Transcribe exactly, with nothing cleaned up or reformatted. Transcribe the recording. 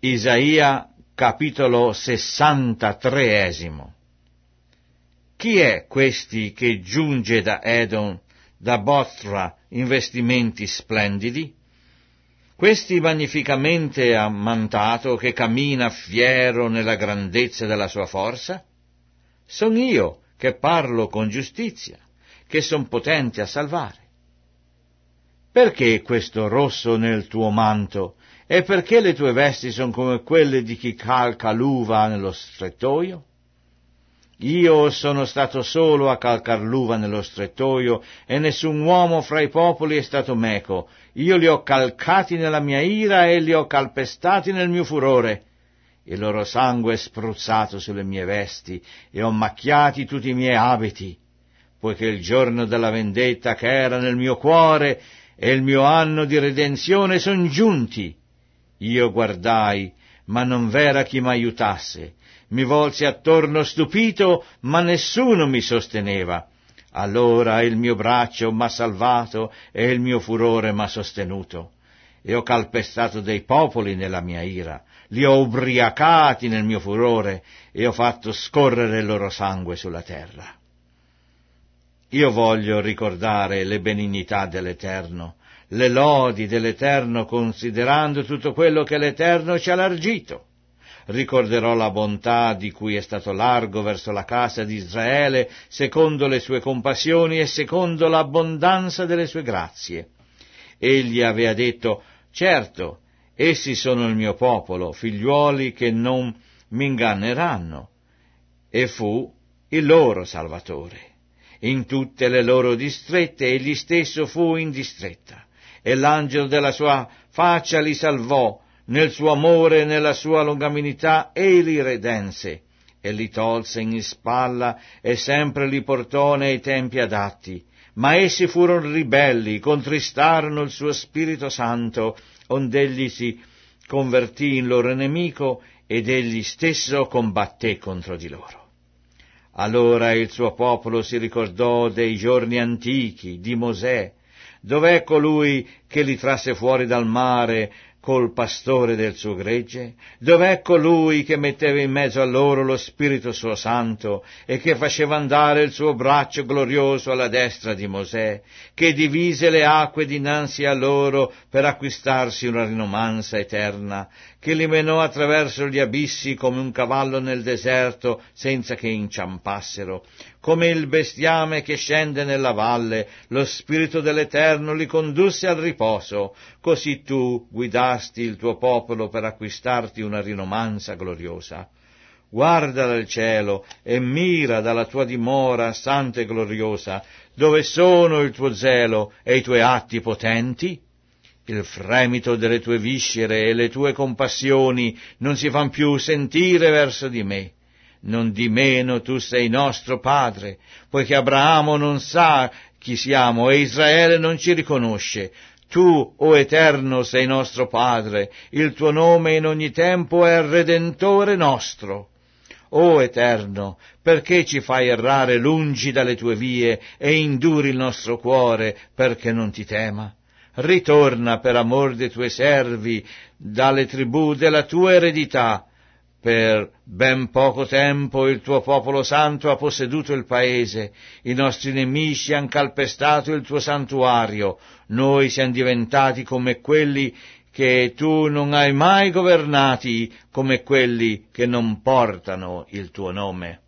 Isaia, capitolo sessantatreesimo. Chi è questi che giunge da Edom, da Bosra, in vestimenti splendidi? Questi magnificamente ammantato, che cammina fiero nella grandezza della sua forza? Son io che parlo con giustizia, che son potente a salvare. Perché questo rosso nel tuo manto, e perché le tue vesti son come quelle di chi calca l'uva nello strettoio? Io sono stato solo a calcar l'uva nello strettoio, e nessun uomo fra i popoli è stato meco. Io li ho calcati nella mia ira e li ho calpestati nel mio furore. Il loro sangue è spruzzato sulle mie vesti, e ho macchiati tutti i miei abiti, poiché il giorno della vendetta che era nel mio cuore e il mio anno di redenzione son giunti. Io guardai, ma non v'era chi m'aiutasse. Mi volsi attorno stupito, ma nessuno mi sosteneva. Allora il mio braccio m'ha salvato e il mio furore m'ha sostenuto. E ho calpestato dei popoli nella mia ira, li ho ubriacati nel mio furore e ho fatto scorrere il loro sangue sulla terra. Io voglio ricordare le benignità dell'Eterno, le lodi dell'Eterno, considerando tutto quello che l'Eterno ci ha largito. Ricorderò la bontà di cui è stato largo verso la casa di Israele, secondo le sue compassioni e secondo l'abbondanza delle sue grazie. Egli aveva detto: certo, essi sono il mio popolo, figliuoli che non mi inganneranno. E fu il loro Salvatore. In tutte le loro distrette egli stesso fu in distretta, e l'angelo della sua faccia li salvò. Nel suo amore e nella sua longaminità ei li redense, e li tolse in spalla e sempre li portò nei tempi adatti. Ma essi furono ribelli, contristarono il suo Spirito Santo, ond'egli si convertì in loro nemico, ed egli stesso combatté contro di loro. Allora il suo popolo si ricordò dei giorni antichi, di Mosè. Dov'è colui che li trasse fuori dal mare col pastore del suo gregge? Dov'è colui che metteva in mezzo a loro lo Spirito suo Santo e che faceva andare il suo braccio glorioso alla destra di Mosè, che divise le acque dinanzi a loro per acquistarsi una rinomanza eterna, che li menò attraverso gli abissi come un cavallo nel deserto senza che inciampassero? Come il bestiame che scende nella valle, lo Spirito dell'Eterno li condusse al riposo, così tu guidasti il tuo popolo per acquistarti una rinomanza gloriosa. Guarda dal cielo e mira dalla tua dimora santa e gloriosa, dove sono il tuo zelo e i tuoi atti potenti? Il fremito delle tue viscere e le tue compassioni non si fan più sentire verso di me. Non di meno tu sei nostro padre, poiché Abramo non sa chi siamo e Israele non ci riconosce. Tu, o Eterno, sei nostro Padre, il tuo nome in ogni tempo è Redentore nostro. O Eterno, perché ci fai errare lungi dalle tue vie e induri il nostro cuore perché non ti tema? Ritorna per amor dei tuoi servi dalle tribù della tua eredità. Per ben poco tempo il tuo popolo santo ha posseduto il paese, i nostri nemici han calpestato il tuo santuario, noi siamo diventati come quelli che tu non hai mai governati, come quelli che non portano il tuo nome.